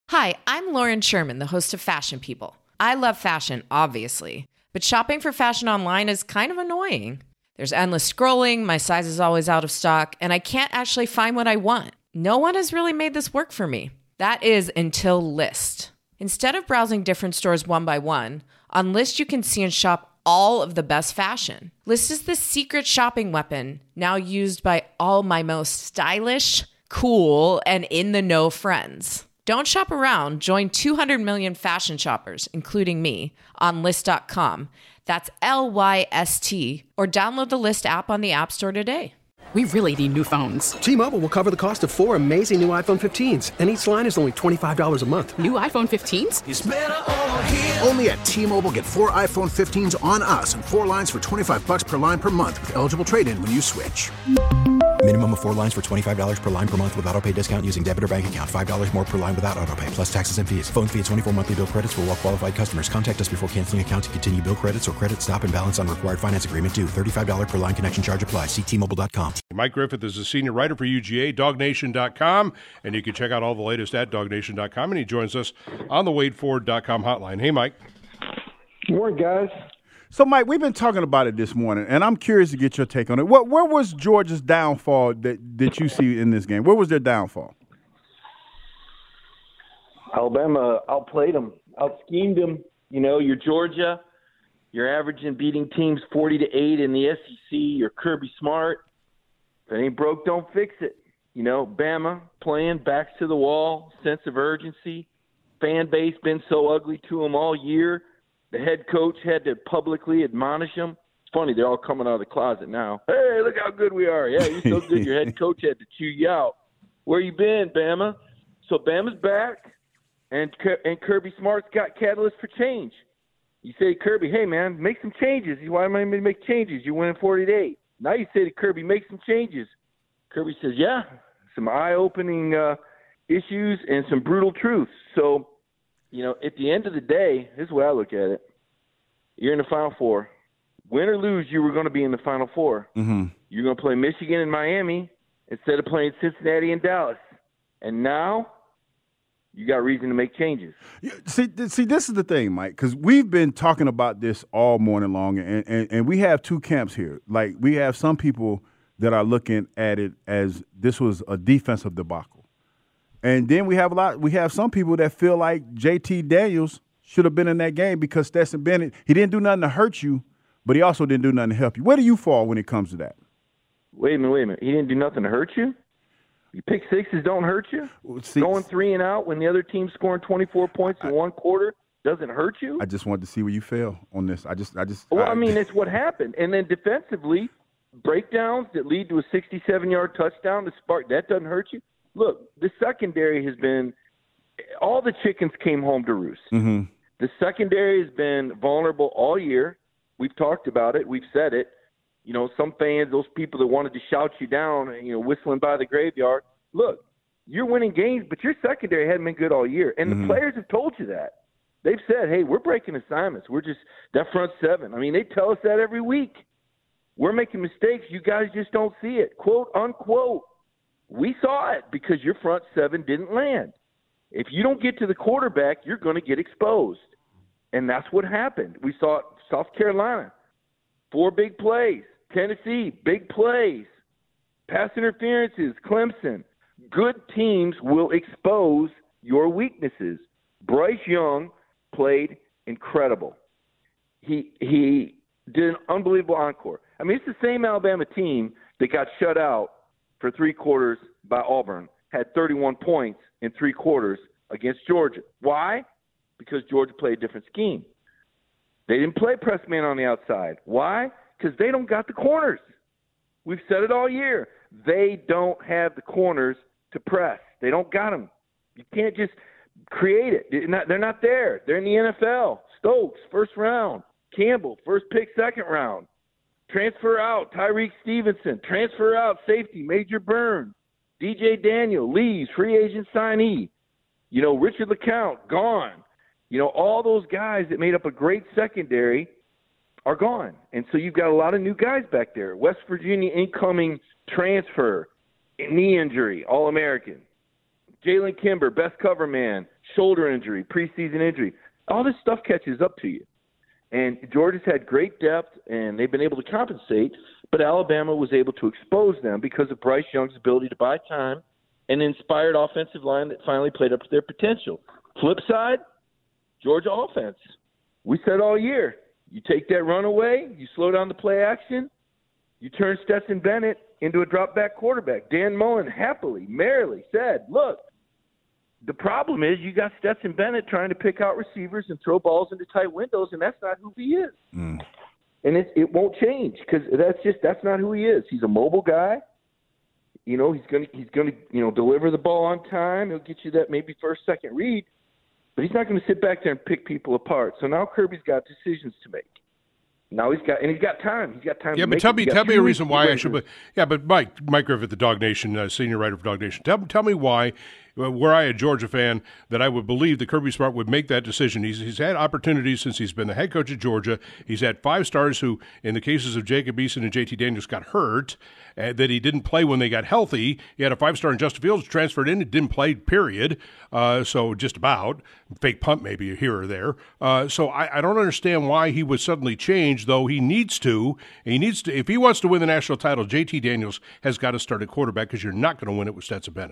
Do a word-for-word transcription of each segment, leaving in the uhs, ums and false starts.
Hi, I'm Lauren Sherman, the host of Fashion People. I love fashion, obviously, but shopping for fashion online is kind of annoying. There's endless scrolling, my size is always out of stock, and I can't actually find what I want. No one has really made this work for me. That is until Lyst. Instead of browsing different stores one by one, on Lyst you can see and shop all of the best fashion. Lyst is the secret shopping weapon, now used by all my most stylish, cool, and in-the-know friends. Don't shop around. Join two hundred million fashion shoppers, including me, on Lyst dot com. That's L Y S T. Or download the Lyst app on the App Store today. We really need new phones. T-Mobile will cover the cost of four amazing new iPhone fifteens, and each line is only twenty-five dollars a month. New iPhone fifteens? It's better over here. Only at T-Mobile, get four iPhone fifteens on us and four lines for twenty-five bucks per line per month with eligible trade-in when you switch. Minimum of four lines for twenty-five dollars per line per month with autopay discount using debit or bank account. five dollars more per line without autopay, plus taxes and fees. Phone fee at twenty-four monthly bill credits for well-qualified customers. Contact us before canceling account to continue bill credits or credit stop and balance on required finance agreement due. thirty-five dollars per line connection charge applies. See T Mobile dot com. Mike Griffith is a senior writer for U G A, dog nation dot com, and you can check out all the latest at dog nation dot com, and he joins us on the wade ford dot com hotline. Hey, Mike. Good morning, guys. So, Mike, we've been talking about it this morning, and I'm curious to get your take on it. What, where was Georgia's downfall that, that you see in this game? Where was their downfall? Alabama outplayed them, out-schemed them. You know, you're Georgia. You're averaging beating teams forty to eight in the S E C. You're Kirby Smart. If it ain't broke, don't fix it. You know, Bama playing backs to the wall, sense of urgency. Fan base been so ugly to them all year. The head coach had to publicly admonish them. It's funny, they're all coming out of the closet now. Hey, look how good we are. Yeah, you're so good. Your head coach had to chew you out. Where you been, Bama? So Bama's back, and and Kirby Smart's got catalyst for change. You say to Kirby, hey, man, make some changes. Why am I going to make changes? You're winning forty to eight. Now you say to Kirby, make some changes. Kirby says, yeah, some eye-opening uh, issues and some brutal truths. So, you know, at the end of the day, this is the way I look at it. You're in the Final Four. Win or lose, you were going to be in the Final Four. Mm-hmm. You're going to play Michigan and Miami instead of playing Cincinnati and Dallas. And now you got reason to make changes. Yeah, see, th- see, this is the thing, Mike, because we've been talking about this all morning long, and, and, and we have two camps here. Like, we have some people that are looking at it as this was a defensive debacle. And then we have a lot. We have some people that feel like J T Daniels should have been in that game because Stetson Bennett, he didn't do nothing to hurt you, but he also didn't do nothing to help you. Where do you fall when it comes to that? Wait a minute, wait a minute. He didn't do nothing to hurt you? You pick sixes don't hurt you? See, Going three and out when the other team's scoring twenty-four points in I, one quarter doesn't hurt you? I just wanted to see where you fell on this. I just, I just. Well, I, I mean, it's what happened. And then defensively, breakdowns that lead to a sixty-seven-yard touchdown to spark, that doesn't hurt you? Look, the secondary has been – all the chickens came home to roost. Mm-hmm. The secondary has been vulnerable all year. We've talked about it. We've said it. You know, some fans, those people that wanted to shout you down, you know, whistling by the graveyard. Look, you're winning games, but your secondary hadn't been good all year. And mm-hmm. the players have told you that. They've said, hey, we're breaking assignments. We're just – that front seven. I mean, they tell us that every week. We're making mistakes. You guys just don't see it. Quote, unquote. We saw it because your front seven didn't land. If you don't get to the quarterback, you're going to get exposed. And that's what happened. We saw South Carolina, four big plays. Tennessee, big plays. Pass interferences, Clemson. Good teams will expose your weaknesses. Bryce Young played incredible. He he did an unbelievable encore. I mean, it's the same Alabama team that got shut out for three quarters by Auburn, had thirty-one points in three quarters against Georgia. Why? Because Georgia played a different scheme. They didn't play press man on the outside. Why? Because they don't got the corners. We've said it all year. They don't have the corners to press. They don't got them. You can't just create it. They're not, they're not there. They're in the N F L. Stokes, first round. Campbell, first pick, second round. Transfer out, Tyreek Stevenson. Transfer out, safety, Major Burns. D J Daniel leaves, free agent signee. You know, Richard LeCount, gone. You know, all those guys that made up a great secondary are gone. And so you've got a lot of new guys back there. West Virginia incoming transfer, knee injury, All-American. Jalen Kimber, best cover man. shoulder injury, preseason injury. All this stuff catches up to you. And Georgia's had great depth, and they've been able to compensate, but Alabama was able to expose them because of Bryce Young's ability to buy time and an inspired offensive line that finally played up to their potential. Flip side, Georgia offense. We said all year, you take that run away, you slow down the play action, you turn Stetson Bennett into a drop-back quarterback. Dan Mullen happily, merrily said, look, the problem is you got Stetson Bennett trying to pick out receivers and throw balls into tight windows, and that's not who he is. Mm. And it, it won't change because that's just that's not who he is. He's a mobile guy. You know, he's gonna he's gonna you know deliver the ball on time. He'll get you that maybe first, second read, but he's not going to sit back there and pick people apart. So now Kirby's got decisions to make. Now he's got and he's got time. He's got time. Yeah, to but make tell it. me, tell me a reason why I should. Be, yeah, but Mike, Mike Griffith, the Dog Nation uh, senior writer for Dog Nation. Tell tell me why. Were I a Georgia fan, that I would believe that Kirby Smart would make that decision. He's he's had opportunities since he's been the head coach of Georgia. He's had five stars who, in the cases of Jacob Eason and J T Daniels, got hurt, uh, that he didn't play when they got healthy. He had a five-star in Justin Fields, transferred in, didn't play, period. Uh, so just about. Fake punt maybe here or there. Uh, so I, I don't understand why he would suddenly change, though he needs to. He needs to. If he wants to win the national title, J T Daniels has got to start at quarterback because you're not going to win it with Stetson Bennett.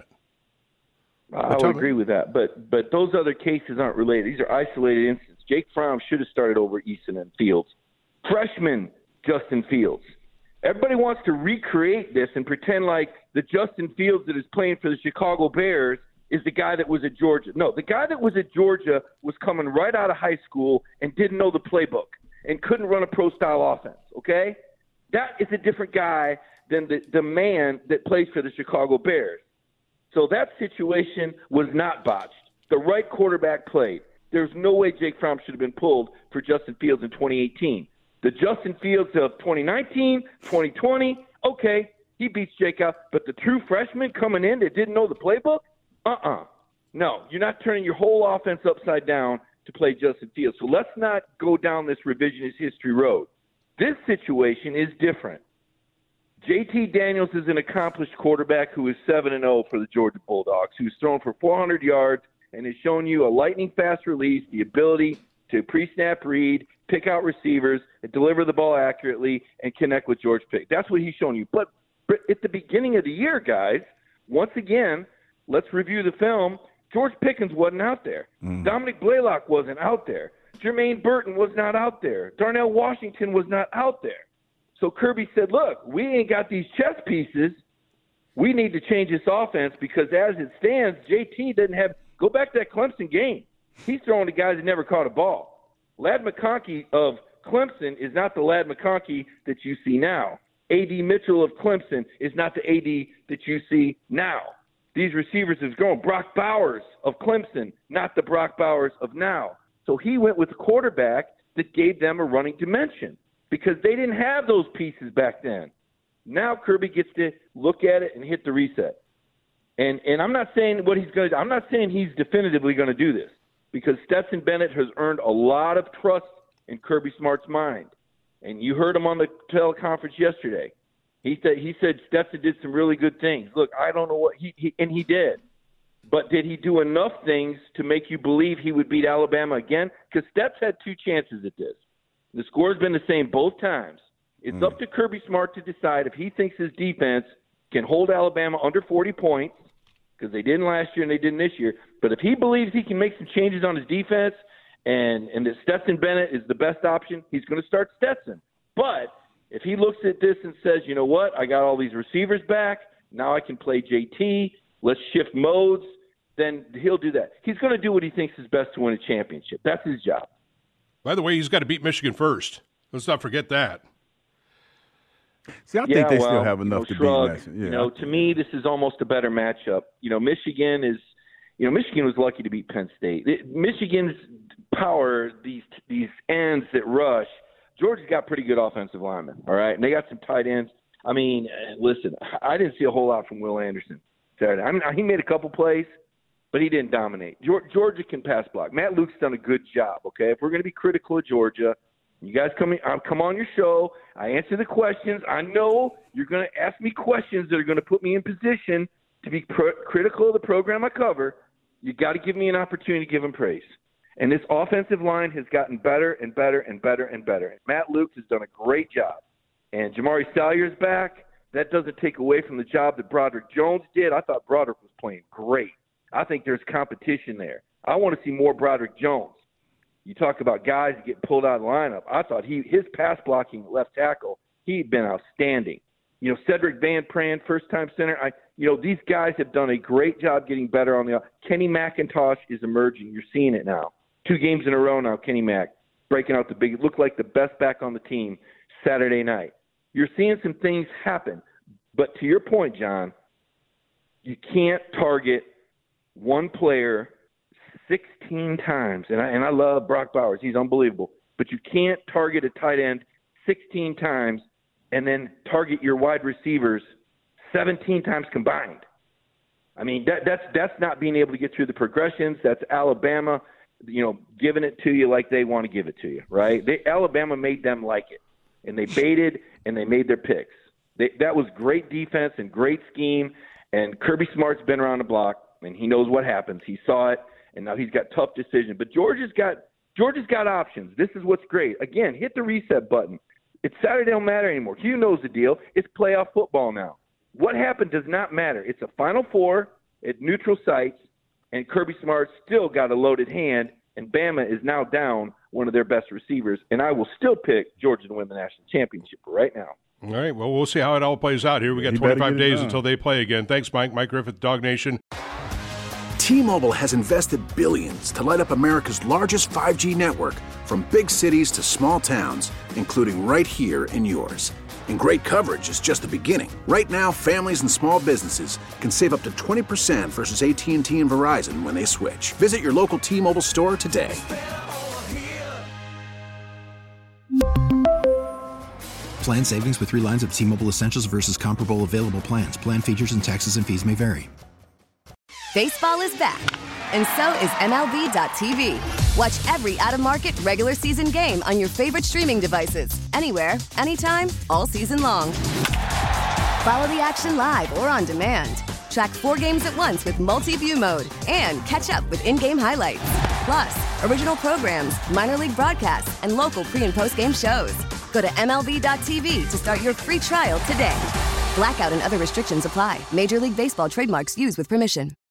I would agree with that, but but those other cases aren't related. These are isolated instances. Jake Fromm should have started over Eason and Fields. Freshman Justin Fields. Everybody wants to recreate this and pretend like the Justin Fields that is playing for the Chicago Bears is the guy that was at Georgia. No, the guy that was at Georgia was coming right out of high school and didn't know the playbook and couldn't run a pro-style offense, okay? That is a different guy than the, the man that plays for the Chicago Bears. So that situation was not botched. The right quarterback played. There's no way Jake Fromm should have been pulled for Justin Fields in twenty eighteen. The Justin Fields of twenty nineteen, twenty twenty, okay, he beats Jake out. But the true freshman coming in that didn't know the playbook, uh-uh. No, you're not turning your whole offense upside down to play Justin Fields. So let's not go down this revisionist history road. This situation is different. J T Daniels is an accomplished quarterback who is seven and oh for the Georgia Bulldogs, who's thrown for four hundred yards and has shown you a lightning-fast release, the ability to pre-snap read, pick out receivers, and deliver the ball accurately, and connect with George Pickens. That's what he's shown you. But at the beginning of the year, guys, once again, let's review the film. George Pickens wasn't out there. Mm. Dominic Blaylock wasn't out there. Jermaine Burton was not out there. Darnell Washington was not out there. So Kirby said, look, we ain't got these chess pieces. We need to change this offense because as it stands, J T doesn't have – go back to that Clemson game. He's throwing to guys that never caught a ball. Ladd McConkey of Clemson is not the Ladd McConkey that you see now. A D Mitchell of Clemson is not the A D that you see now. These receivers have grown. Brock Bowers of Clemson, not the Brock Bowers of now. So he went with a quarterback that gave them a running dimension, because they didn't have those pieces back then. Now Kirby gets to look at it and hit the reset. And and I'm not saying what he's going to – I'm not saying he's definitively going to do this, because Stetson Bennett has earned a lot of trust in Kirby Smart's mind. And you heard him on the teleconference yesterday. He said he said Stetson did some really good things. Look, I don't know what he, he – and he did. But did he do enough things to make you believe he would beat Alabama again? Because Stetson had two chances at this. The score's been the same both times. It's mm. up to Kirby Smart to decide if he thinks his defense can hold Alabama under forty points, because they didn't last year and they didn't this year. But if he believes he can make some changes on his defense and, and that Stetson Bennett is the best option, he's going to start Stetson. But if he looks at this and says, you know what, I got all these receivers back, now I can play J T, let's shift modes, then he'll do that. He's going to do what he thinks is best to win a championship. That's his job. By the way, he's got to beat Michigan first. Let's not forget that. See, I yeah, think they well, still have enough you know, to shrug, beat Michigan. Yeah. You know, to me, this is almost a better matchup. You know, Michigan is, you know, Michigan was lucky to beat Penn State. It, Michigan's power, these these ends that rush. Georgia's got pretty good offensive linemen, all right, and they got some tight ends. I mean, listen, I didn't see a whole lot from Will Anderson Saturday. I mean, he made a couple plays, but he didn't dominate. Georgia can pass block. Matt Luke's done a good job, okay? If we're going to be critical of Georgia, you guys come, in, I'll come on your show. I answer the questions. I know you're going to ask me questions that are going to put me in position to be pro- critical of the program I cover. You got to give me an opportunity to give him praise. And this offensive line has gotten better and better and better and better. And Matt Luke has done a great job. And Jamari Salyer's back. That doesn't take away from the job that Broderick Jones did. I thought Broderick was playing great. I think there's competition there. I want to see more Broderick Jones. You talk about guys that get pulled out of the lineup. I thought he his pass blocking left tackle, he'd been outstanding. You know, Cedric Van Pran, first-time center. I, you know, these guys have done a great job getting better on the – Kenny McIntosh is emerging. You're seeing it now. Two games in a row now, Kenny Mack, breaking out the big – looked like the best back on the team Saturday night. You're seeing some things happen. But to your point, John, you can't target one player sixteen times. And I, and I love Brock Bowers. He's unbelievable. But you can't target a tight end sixteen times and then target your wide receivers seventeen times combined. I mean, that, that's that's not being able to get through the progressions. That's Alabama, you know, giving it to you like they want to give it to you, right? They, Alabama made them like it, and they baited and they made their picks. They, that was great defense and great scheme, and Kirby Smart's been around the block, and he knows what happens. He saw it, and now he's got tough decisions. But Georgia's got Georgia's got options. This is what's great. Again, hit the reset button. It's Saturday don't matter anymore. Hugh knows the deal. It's playoff football now. What happened does not matter. It's a Final Four at neutral sites, and Kirby Smart still got a loaded hand, and Bama is now down one of their best receivers, and I will still pick Georgia to win the national championship right now. All right, well, we'll see how it all plays out here. We got You twenty-five days done. until they play again. Thanks, Mike. Mike Griffith, Dog Nation. T-Mobile has invested billions to light up America's largest five G network, from big cities to small towns, including right here in yours. And great coverage is just the beginning. Right now, families and small businesses can save up to twenty percent versus A T and T and Verizon when they switch. Visit your local T-Mobile store today. Plan savings with three lines of T-Mobile Essentials versus comparable available plans. Plan features and taxes and fees may vary. Baseball is back, and so is M L B dot T V. Watch every out-of-market regular season game on your favorite streaming devices, anywhere, anytime, all season long. Follow the action live or on demand. Track four games at once with multi-view mode and catch up with in-game highlights. Plus, original programs, minor league broadcasts, and local pre- and post-game shows. Go to M L B dot T V to start your free trial today. Blackout and other restrictions apply. Major League Baseball trademarks used with permission.